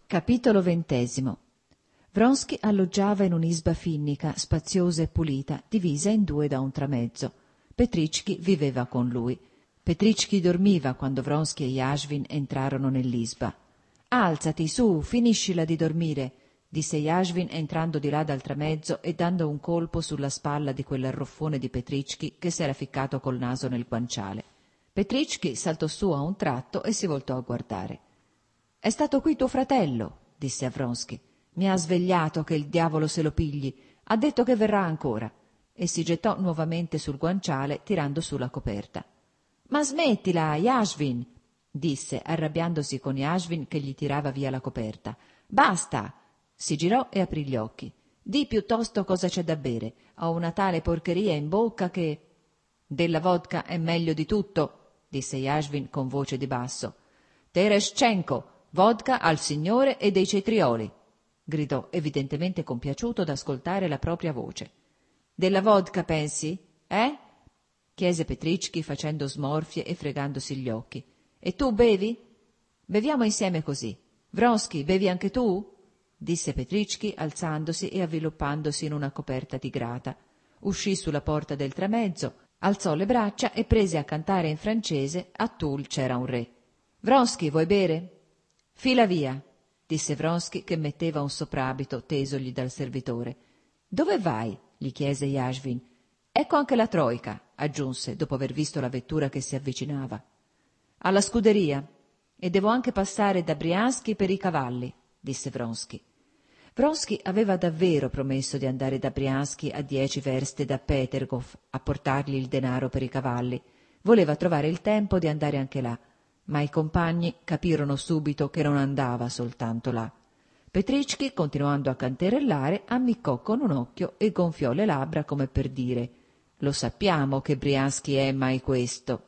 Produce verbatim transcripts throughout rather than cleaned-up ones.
Capitolo ventesimo. Vronsky alloggiava in un'isba finnica, spaziosa e pulita, divisa in due da un tramezzo. Petričky viveva con lui. Petričky dormiva quando Vronsky e Yashvin entrarono nell'isba. «Alzati, su, finiscila di dormire», disse Yashvin entrando di là dal tramezzo e dando un colpo sulla spalla di quell'arruffone di Petričky che s'era ficcato col naso nel guanciale. Petričky saltò su a un tratto e si voltò a guardare. «È stato qui tuo fratello», disse a Vronsky. «Mi ha svegliato che il diavolo se lo pigli. Ha detto che verrà ancora». E si gettò nuovamente sul guanciale tirando su la coperta. «Ma smettila, Yashvin», disse, arrabbiandosi con Yashvin che gli tirava via la coperta. «Basta!» Si girò e aprì gli occhi. «Di piuttosto cosa c'è da bere. Ho una tale porcheria in bocca che...» «Della vodka è meglio di tutto», disse Yashvin con voce di basso. «Tereschenko, vodka al signore e dei cetrioli», gridò, evidentemente compiaciuto d'ascoltare la propria voce. «Della vodka, pensi? Eh?» chiese Petričky facendo smorfie e fregandosi gli occhi. «E tu bevi?» «Beviamo insieme così. Vronsky, bevi anche tu?» disse Petričky alzandosi e avviluppandosi in una coperta tigrata. Uscì sulla porta del tramezzo, alzò le braccia e prese a cantare in francese «A Toul c'era un re». «Vronsky, vuoi bere?» «Fila via», disse Vronsky che metteva un soprabito tesogli dal servitore. «Dove vai?» gli chiese Yashvin. «Ecco anche la troika», aggiunse, dopo aver visto la vettura che si avvicinava. «Alla scuderia, e devo anche passare da Briansky per i cavalli», disse Vronsky. Vronsky aveva davvero promesso di andare da Briansky a dieci verste da Petergov a portargli il denaro per i cavalli. Voleva trovare il tempo di andare anche là, ma i compagni capirono subito che non andava soltanto là. Petričky, continuando a canterellare, ammiccò con un occhio e gonfiò le labbra come per dire «Lo sappiamo che Briansky è mai questo».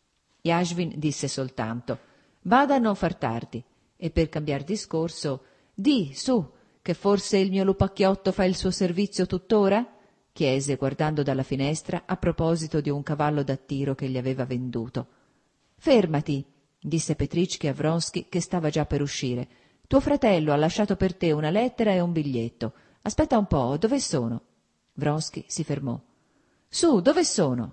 Yashvin disse soltanto «Vada a non far tardi» e per cambiar discorso «Di, su, che forse il mio lupacchiotto fa il suo servizio tuttora?» chiese guardando dalla finestra a proposito di un cavallo da tiro che gli aveva venduto. «Fermati», disse Petričky a Vronsky che stava già per uscire. «Tuo fratello ha lasciato per te una lettera e un biglietto. Aspetta un po', dove sono?» Vronsky si fermò. «Su, dove sono?»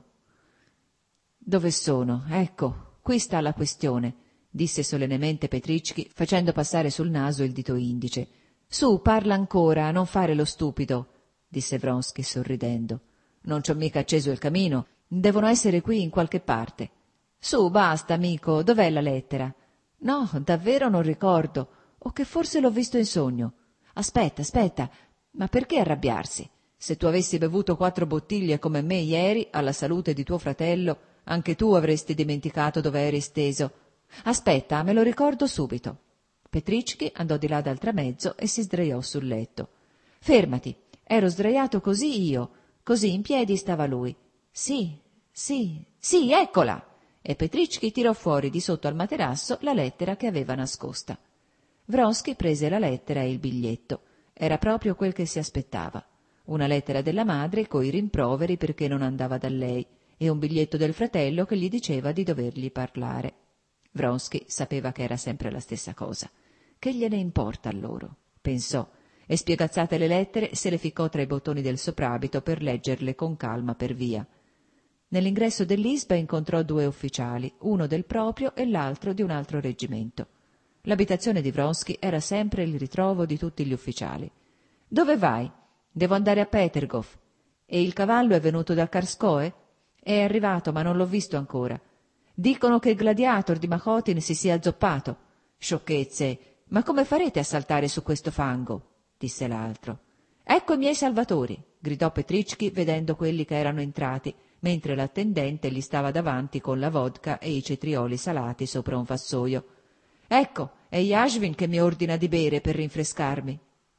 «Dove sono? Ecco, qui sta la questione», disse solennemente Petričky facendo passare sul naso il dito indice. «Su, parla ancora, non fare lo stupido», disse Vronsky sorridendo. «Non ci ho mica acceso il camino, devono essere qui in qualche parte». «Su, basta, amico, dov'è la lettera?» «No, davvero non ricordo, o che forse l'ho visto in sogno». «Aspetta, aspetta, ma perché arrabbiarsi? Se tu avessi bevuto quattro bottiglie come me ieri, alla salute di tuo fratello, anche tu avresti dimenticato dove eri steso. Aspetta, me lo ricordo subito». Petričky andò di là dal tramezzo e si sdraiò sul letto. «Fermati, ero sdraiato così io, così in piedi stava lui. Sì, sì, sì, eccola!» E Petričky tirò fuori di sotto al materasso la lettera che aveva nascosta. Vronsky prese la lettera e il biglietto. Era proprio quel che si aspettava. Una lettera della madre coi rimproveri perché non andava da lei e un biglietto del fratello che gli diceva di dovergli parlare. Vronsky sapeva che era sempre la stessa cosa. Che gliene importa a loro? Pensò, e spiegazzate le lettere se le ficcò tra i bottoni del soprabito per leggerle con calma per via. Nell'ingresso dell'isba incontrò due ufficiali, uno del proprio e l'altro di un altro reggimento. L'abitazione di Vronsky era sempre il ritrovo di tutti gli ufficiali. «Dove vai?» «Devo andare a Petergov». «E il cavallo è venuto da Karskoe?» «È arrivato, ma non l'ho visto ancora». «Dicono che il gladiator di Machotin si sia azzoppato». «Sciocchezze! Ma come farete a saltare su questo fango?» disse l'altro. «Ecco i miei salvatori», gridò Petričky vedendo quelli che erano entrati, mentre l'attendente gli stava davanti con la vodka e i cetrioli salati sopra un vassoio. «Ecco, è Yashvin che mi ordina di bere per rinfrescarmi».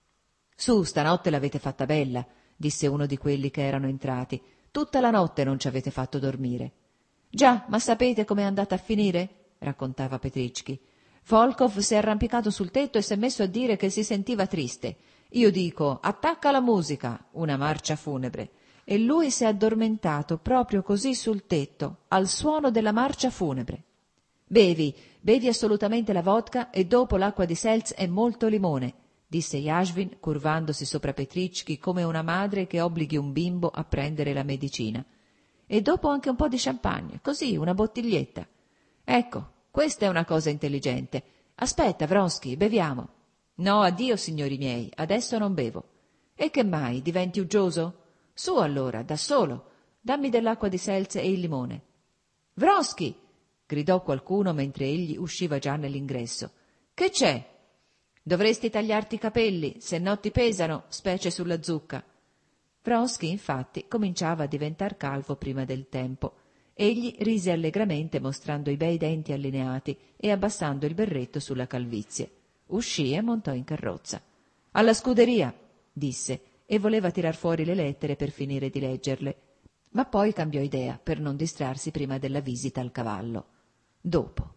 «Su, stanotte l'avete fatta bella», disse uno di quelli che erano entrati. «Tutta la notte non ci avete fatto dormire». «Già, ma sapete com'è andata a finire?» raccontava Petričky. «Volkov si è arrampicato sul tetto e si è messo a dire che si sentiva triste. Io dico, attacca la musica, una marcia funebre. E lui si è addormentato proprio così sul tetto, al suono della marcia funebre». Bevi, bevi assolutamente la vodka e dopo l'acqua di seltz e molto limone, disse Yashvin, curvandosi sopra Petricchi come una madre che obblighi un bimbo a prendere la medicina. E dopo anche un po' di champagne, così, una bottiglietta. Ecco, questa è una cosa intelligente. Aspetta, Vronsky, beviamo. No, addio, signori miei, adesso non bevo. E che mai, diventi uggioso? Su allora, da solo. Dammi dell'acqua di seltz e il limone. Vronsky! Gridò qualcuno mentre egli usciva già nell'ingresso. Che c'è? Dovresti tagliarti i capelli, se no ti pesano, specie sulla zucca. Vronsky, infatti, cominciava a diventar calvo prima del tempo. Egli rise allegramente mostrando i bei denti allineati e abbassando il berretto sulla calvizie. Uscì e montò in carrozza. Alla scuderia, disse, e voleva tirar fuori le lettere per finire di leggerle. Ma poi cambiò idea per non distrarsi prima della visita al cavallo. Dopo.